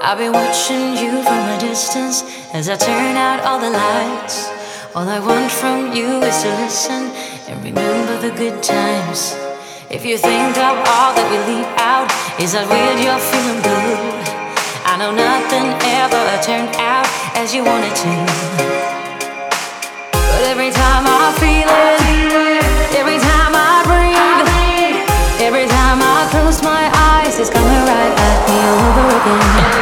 I've been watching you from a distance as I turn out all the lights. All I want from you is to listen and remember the good times. If you think of all that we leave out, is that weird you're feeling good? I know nothing ever turned out as you wanted to, but every time I feel it, every time I breathe, every time I close my eyes, it's coming right at me all over again.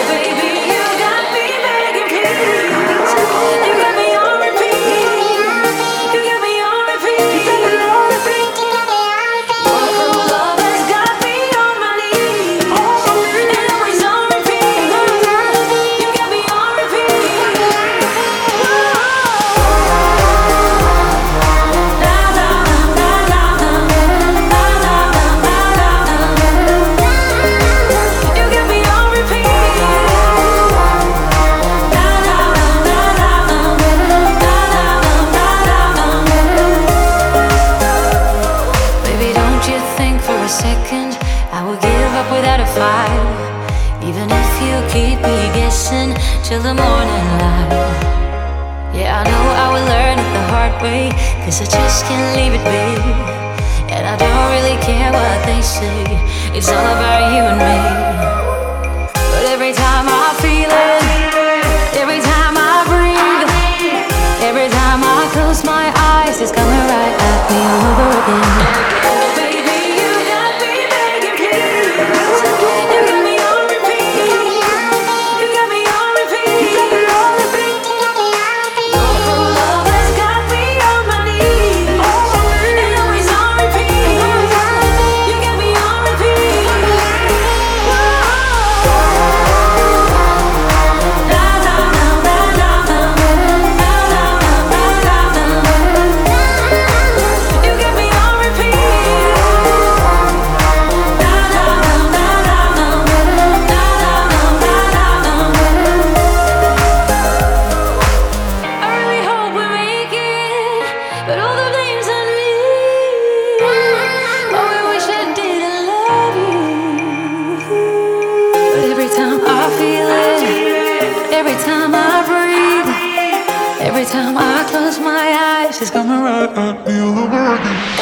Second, I will give up without a fight, even if you keep me guessing till the morning light. Yeah, I know I will learn it the hard way, 'cause I just can't leave it be. And I don't really care what they say, it's all about you and me. But every time I feel it, every time I breathe, every time I close my eyes, it's coming right at me all over again. Every time I breathe, every time I close my eyes, it's coming right at me all over again.